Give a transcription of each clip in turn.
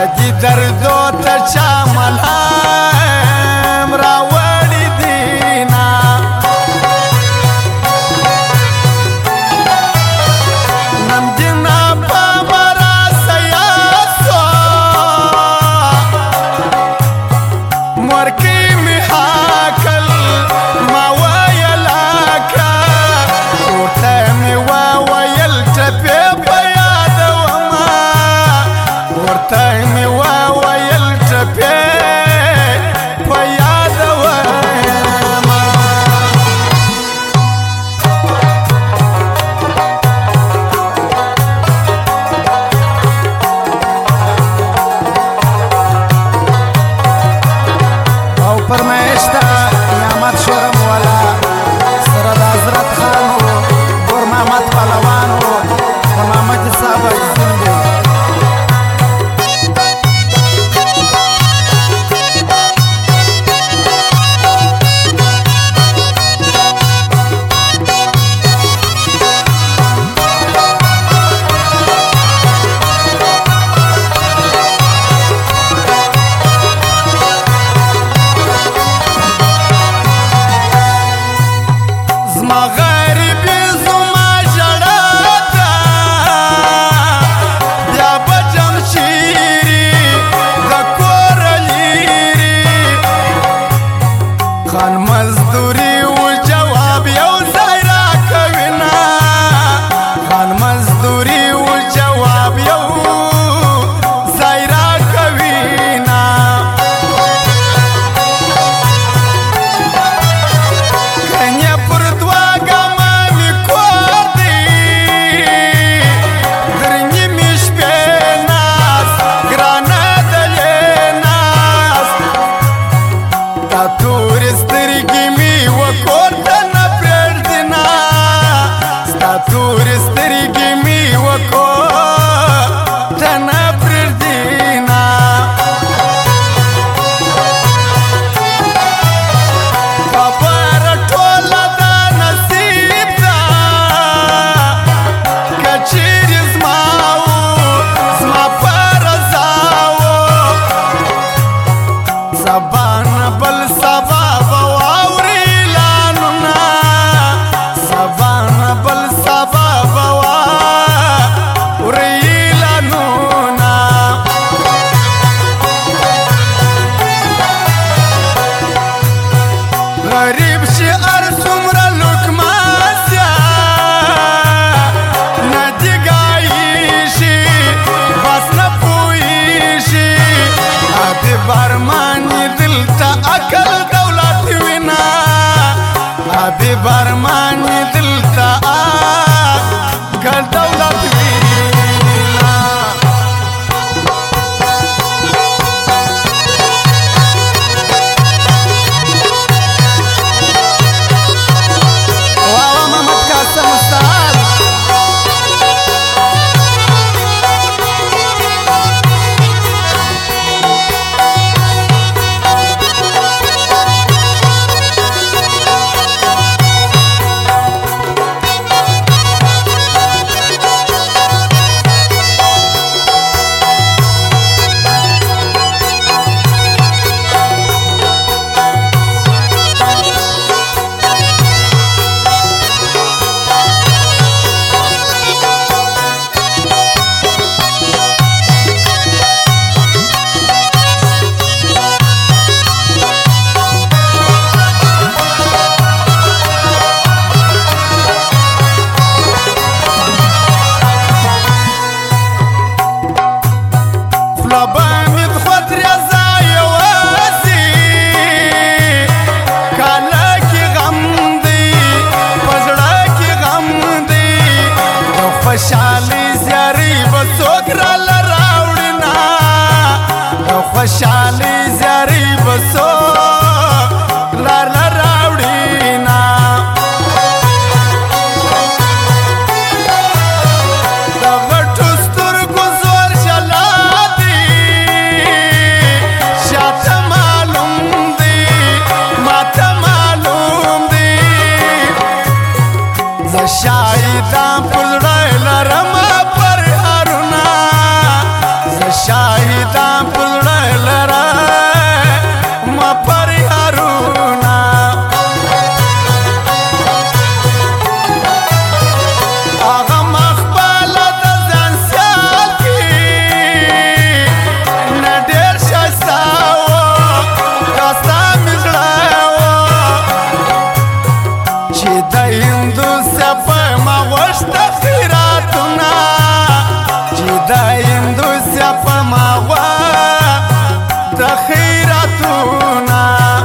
دي دردو ته چا ملام راوړي دینا نم دینا په مراسه یاسو مرکی می حاکل ما ویلا کا ورته می ویل ټپې په یاد وما ورته می ویل ټپې په یاد وما او فرمایشتا نعمت شورم والا سره د حضرت خان و ګور محمد پهلوان و د محمد صاحب عزیزین دی زما غریبي زما ژړا ده بیا به جمشیري د کوره لیري خان مزدوري و جواب یو ځای راکوي نه خان مزدوري و جواب یو ځای راکوي نه کنیه پر دوه ګامه مې کور دی درنې مې شپې ناست ګرانه دلې ناست دا تورې سترګې مې و کور ته نه پرېږدي نه ستا تورې سترګې مې و کور ته نه پرېږدي نه خبره ټوله د نصیب ده که چیرې زما و زما په رضا و سبا نه بل سبا به واوري اعلانونه سبا نه بل سبا به واوري اعلانونه غریب شي هر څومره لقمان سه نه دې ګایي بس نه پوهېږي حبیب ارماني دلته عقل دولت وینا حبیب ارماني دلته عقل دولت وینا واوا محمد قاسم استاد خوشحالي زیاري به څوک راله راوړي نه خوشحالي زیاري به څوک راله راوړي نه د غټو سترګو زور جلا دي شاته معلوم دي ماته معلوم دي زه شاهدان پر زړه لرم پر هرونه زه شاهد شهیدان په زړه لره مه پریارونه هغه مخبله د ځان سیال کې نه ډېر ښایسته و راسته مې زړه و چې د هندوسه په ما غوښته خیراتونه چې د هندوسه په ما غوښته خیراتونه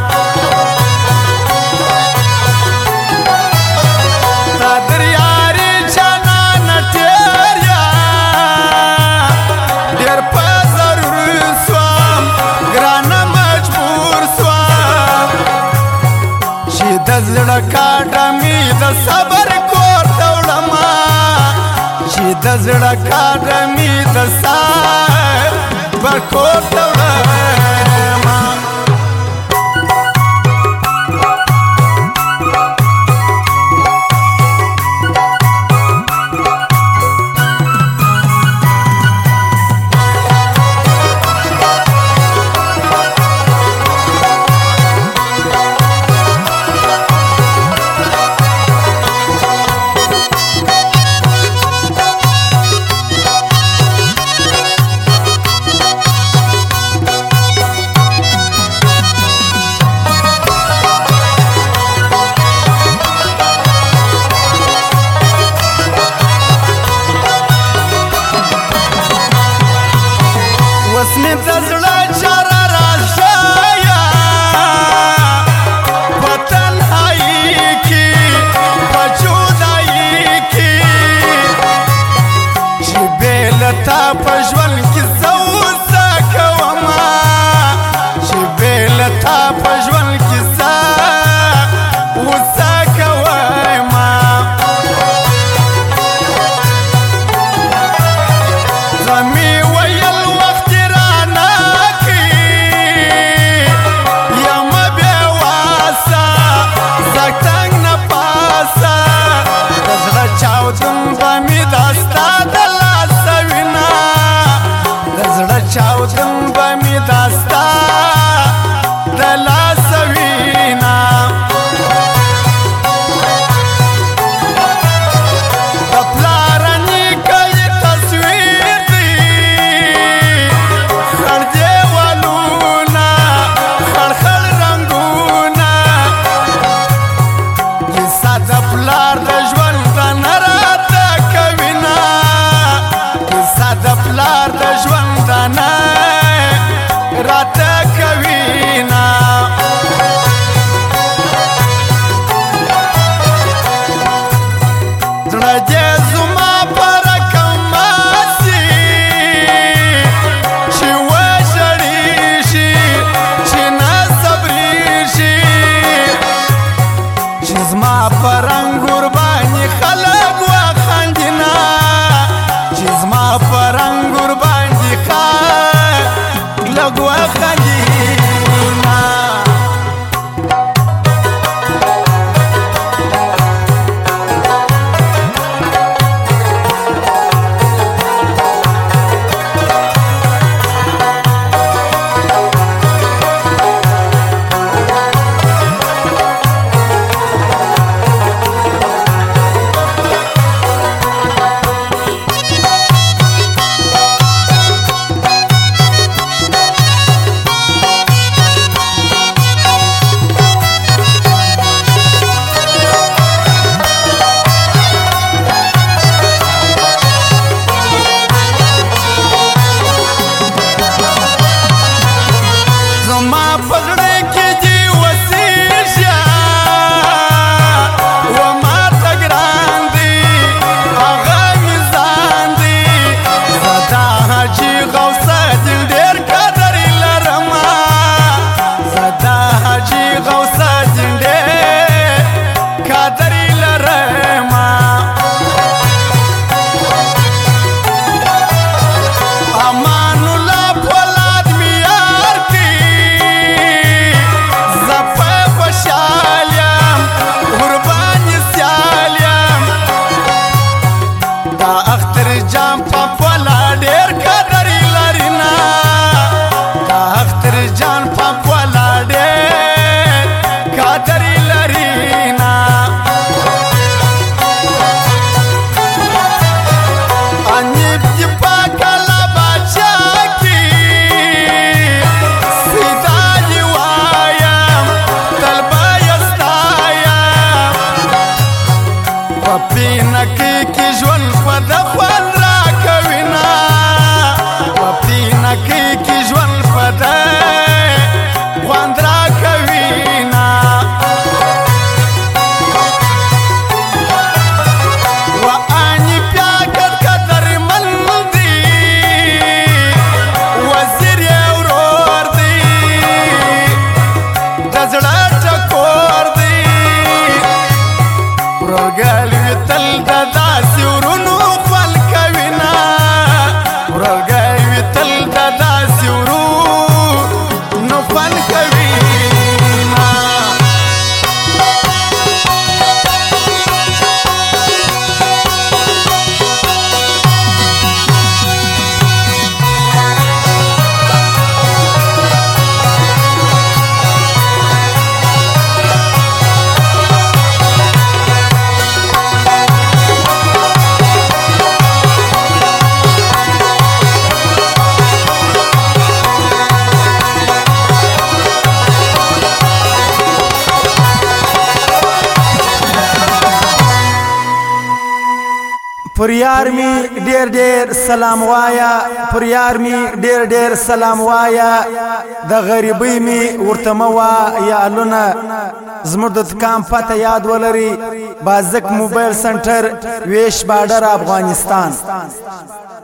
تا در یاري جانانه تېر یا ډېر په ضرور سوم ګرانه مجبور سوم چې د زړه کاټه مې د صبر کور ته وړمه چې د زړه کاټه مې د صبر کور ته وړمه وسمې د زړه چاره راښایه په تنهایي کې په جدایي کې چې بې له تا په ژوند کې زه اوسه کومه چې بې له تا په ژوند کې زه اوسه کومه زه مې ویل چاودم به مې دا ستا د لاسه وینه د زړه چاودم به مې دا ستا د لاسه وینه د پلار نیکه یې تصویر دی خړ دیوالونه خړ خړ رنګونه کیسه د پلار د ژوند د پلار د ژوند نه راته پر یار می ډیر ډیر سلام وایا پر یار می ډیر ډیر سلام وایا د غریبۍ می ورته موا یا لونه زموږ د کام پته یاد ولري بازک موبایل سنټر ویش بارډر افغانستان